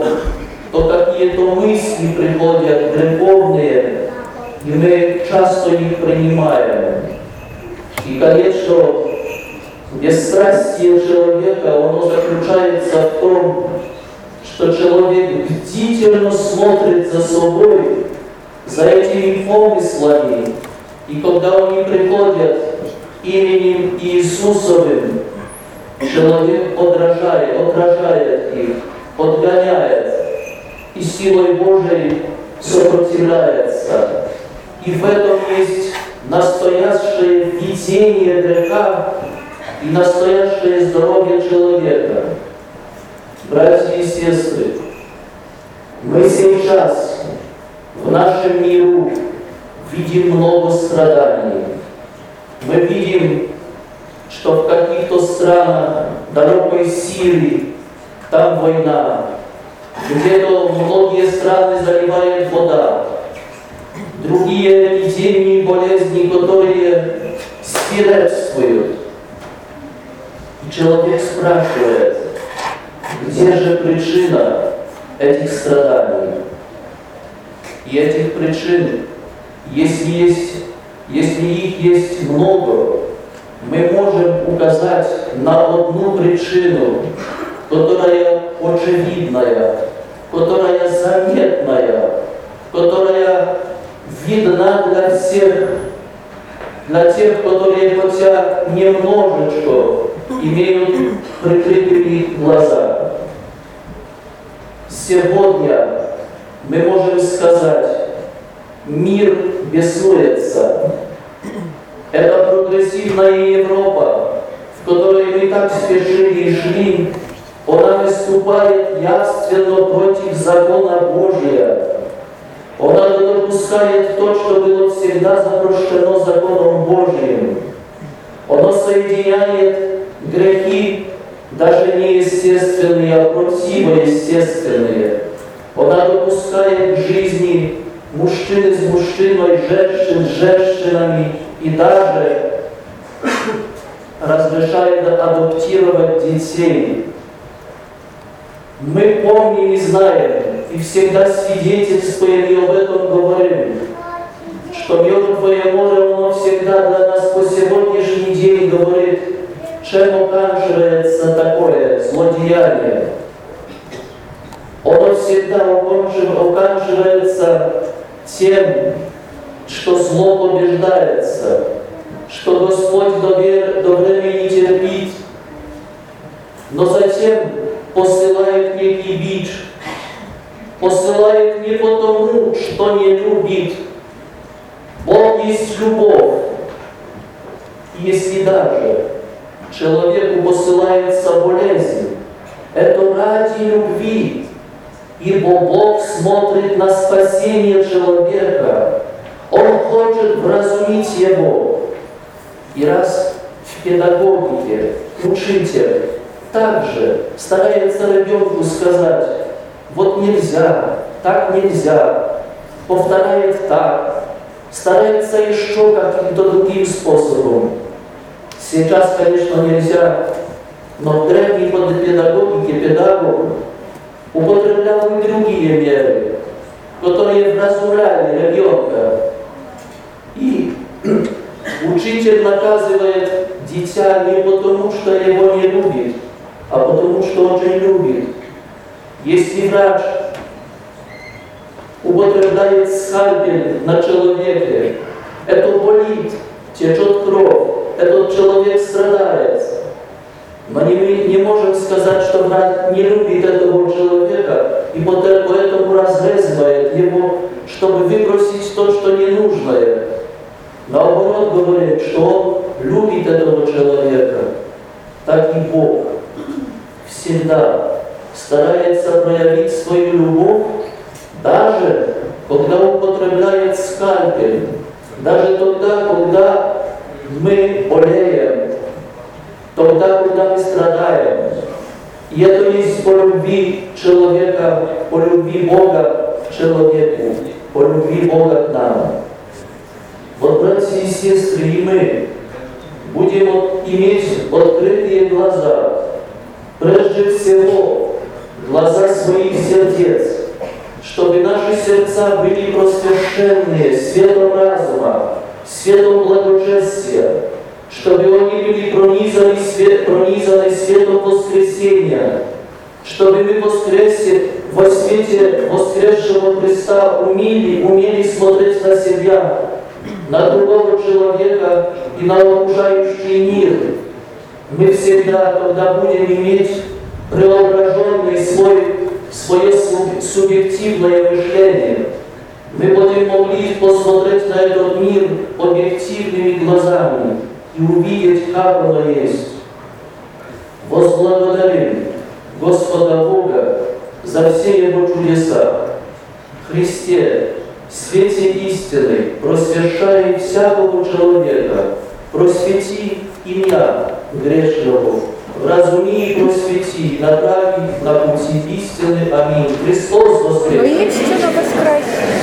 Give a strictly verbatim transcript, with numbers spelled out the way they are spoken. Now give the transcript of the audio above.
то, то какие-то мысли приходят греховные, и мы часто их принимаем. И, конечно, бесстрастие человека, оно заключается в том, что человек бдительно смотрит за собой, за этими помыслами, и когда они приходят именем Иисусовым, человек отражает, отражает их, отгоняет, и силой Божией сопротивляется. И в этом есть настоящее видение греха и настоящее здоровье человека. Братья и сестры, мы сейчас в нашем миру видим много страданий. Мы видим, что в каких-то странах далекой Сирии там война, где-то многие страны заливает вода, другие эпидемии и болезни, которые свирепствуют. И человек спрашивает, где же причина этих страданий? И этих причин, если, есть, если их есть много, мы можем указать на одну причину, которая очевидная, которая заметная, которая видна для всех, для тех, которые хотя немножечко имеют прикрытые глаза. Сегодня мы можем сказать, мир беснуется. Это прогрессивная Европа, в которой мы так спешили и шли, она выступает явственно против закона Божия. Она не допускает то, что было всегда запрещено законом Божьим. Она соединяет грехи, даже не естественные, а противоестественные. Она допускает к жизни мужчины с мужчиной, женщин с женщинами и даже разрешает адаптировать детей. Мы помним и знаем, и всегда свидетельствуем и об этом говорим, что Мертвое море, оно всегда для нас по сегодняшний день говорит, чем оканчивается такое злодеяние. Оно всегда оканчивается тем, что зло побеждается, что Господь до, вер, до времени терпит, но затем посылает некий бич, посылает не потому, что не любит. Бог есть любовь. И если даже человеку посылается болезнь, это ради любви, ибо Бог смотрит на спасение человека. Он хочет вразумить его. И раз в педагогике учитель также старается ребенку сказать, вот нельзя, так нельзя, повторяет так, старается еще каким-то другим способом. Сейчас, конечно, нельзя, но в древней педагогике педагог употреблял и другие меры, которые вразумляли ребенка. И учитель наказывает дитя не потому, что его не любит, а потому, что очень любит. Если врач употребляет скальпель на человеке, это болит, течет кровь, этот человек страдает. Но не, мы не можем сказать, что врач не любит этого человека и поэтому разрезывает его, чтобы выбросить то, что ненужное. Наоборот, говорит, что он любит этого человека. Так и Бог всегда старается проявить свою любовь, даже когда употребляет скальпель, даже тогда, когда мы болеем, тогда, когда мы страдаем. И это есть по любви человека, по любви Бога к человеку, по любви Бога к нам. Вот, братья и сестры, и мы будем иметь открытые глаза, прежде всего, глаза своих сердец, чтобы наши сердца были просвещенные светом разума, светом благочестия, чтобы они были пронизаны, свет, пронизаны светом воскресения, чтобы мы воскресе, во свете воскресшего Христа умели, умели смотреть на себя, на другого человека и на окружающий мир. Мы всегда, когда будем иметь преображенный свой, свое субъективное мышление, мы будем могли посмотреть на этот мир объективными глазами и увидеть, как оно есть. Возблагодарим Господа Бога за все Его чудеса. Христе, в свете истины, просвещай всякого человека, просвети и меня, грешного, вразуми и просвети, направи на пути истины. Аминь. Христос воскресе! Воистину воскресе!